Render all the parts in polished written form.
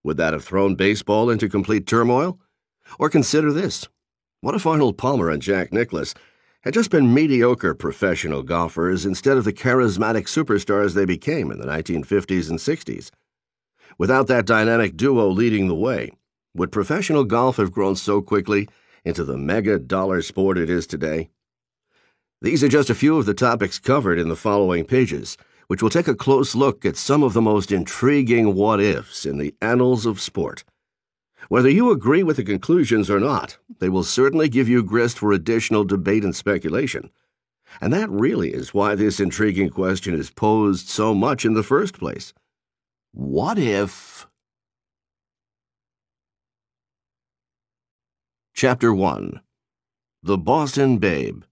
Would that have thrown baseball into complete turmoil? Or consider this. What if Arnold Palmer and Jack Nicklaus had just been mediocre professional golfers instead of the charismatic superstars they became in the 1950s and 60s? Without that dynamic duo leading the way, would professional golf have grown so quickly into the mega-dollar sport it is today? These are just a few of the topics covered in the following pages, which will take a close look at some of the most intriguing what-ifs in the annals of sport. Whether you agree with the conclusions or not, they will certainly give you grist for additional debate and speculation. And that really is why this intriguing question is posed so much in the first place. What if... Chapter 1. The Boston Babe.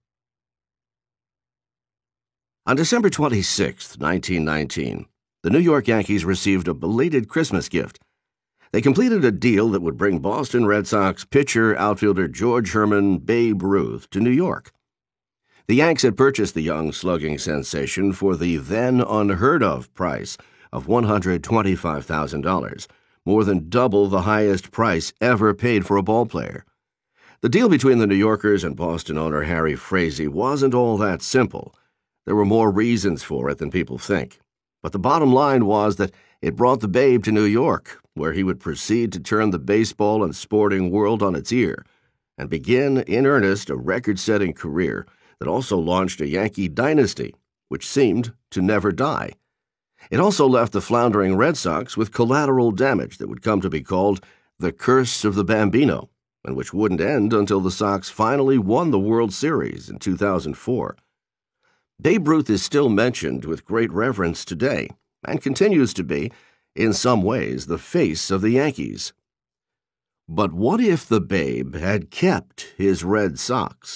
On December 26, 1919, the New York Yankees received a belated Christmas gift. They completed a deal that would bring Boston Red Sox pitcher-outfielder George Herman Babe Ruth to New York. The Yanks had purchased the young slugging sensation for the then unheard-of price of $125,000, more than double the highest price ever paid for a ballplayer. The deal between the New Yorkers and Boston owner Harry Frazee wasn't all that simple. There were more reasons for it than people think. But the bottom line was that it brought the Babe to New York, where he would proceed to turn the baseball and sporting world on its ear and begin, in earnest, a record-setting career that also launched a Yankee dynasty, which seemed to never die. It also left the floundering Red Sox with collateral damage that would come to be called the Curse of the Bambino, and which wouldn't end until the Sox finally won the World Series in 2004. Babe Ruth is still mentioned with great reverence today, and continues to be, in some ways, the face of the Yankees. But what if the Babe had kept his Red Sox?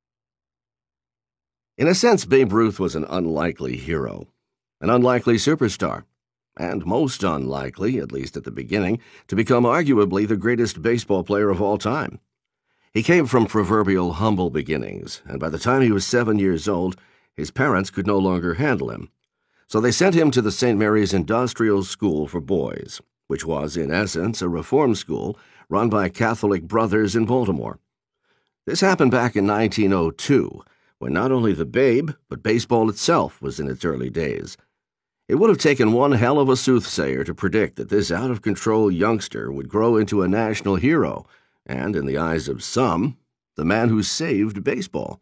In a sense, Babe Ruth was an unlikely hero, an unlikely superstar, and most unlikely, at least at the beginning, to become arguably the greatest baseball player of all time. He came from proverbial humble beginnings, and by the time he was 7 years old, his parents could no longer handle him. So they sent him to the St. Mary's Industrial School for Boys, which was, in essence, a reform school run by Catholic brothers in Baltimore. This happened back in 1902, when not only the Babe, but baseball itself was in its early days. It would have taken one hell of a soothsayer to predict that this out-of-control youngster would grow into a national hero, and, in the eyes of some, the man who saved baseball.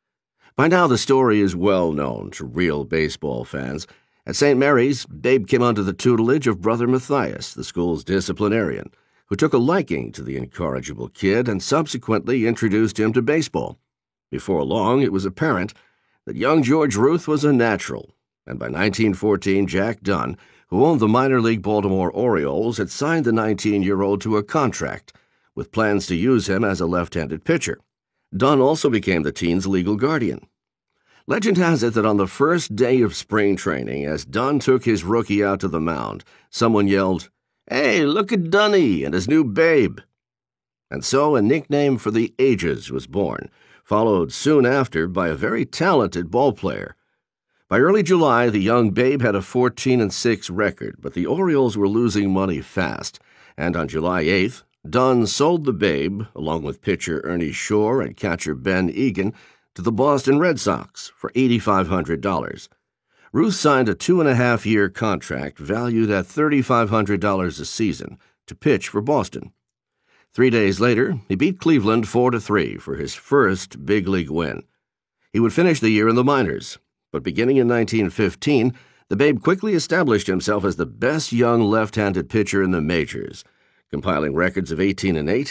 By now, the story is well known to real baseball fans. At St. Mary's, Babe came under the tutelage of Brother Matthias, the school's disciplinarian, who took a liking to the incorrigible kid and subsequently introduced him to baseball. Before long, it was apparent that young George Ruth was a natural, and by 1914, Jack Dunn, who owned the minor league Baltimore Orioles, had signed the 19-year-old to a contract, with plans to use him as a left-handed pitcher. Dunn also became the teen's legal guardian. Legend has it that on the first day of spring training, as Dunn took his rookie out to the mound, someone yelled, "Hey, look at Dunny and his new Babe!" And so a nickname for the ages was born, followed soon after by a very talented ballplayer. By early July, the young Babe had a 14-6 record, but the Orioles were losing money fast, and on July 8th, Dunn sold the Babe, along with pitcher Ernie Shore and catcher Ben Egan, to the Boston Red Sox for $8,500. Ruth signed a 2.5-year contract valued at $3,500 a season to pitch for Boston. 3 days later, he beat Cleveland 4-3 for his first big league win. He would finish the year in the minors, but beginning in 1915, the Babe quickly established himself as the best young left-handed pitcher in the majors, compiling records of 18-8,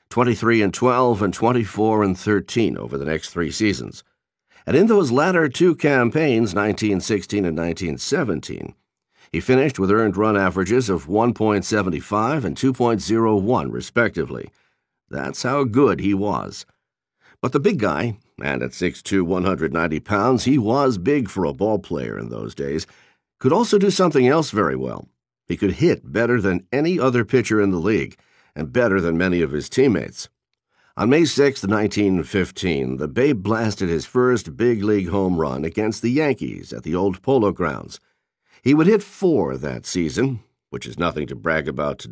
23-12, and 24-13 over the next 3 seasons. And in those latter 2 campaigns, 1916 and 1917, he finished with earned run averages of 1.75 and 2.01, respectively. That's how good he was. But the big guy, and at 6'2", 190 pounds, he was big for a ball player in those days, could also do something else very well. He could hit better than any other pitcher in the league, and better than many of his teammates. On May 6, 1915, the Babe blasted his first big league home run against the Yankees at the old Polo Grounds. He would hit 4 that season, which is nothing to brag about today.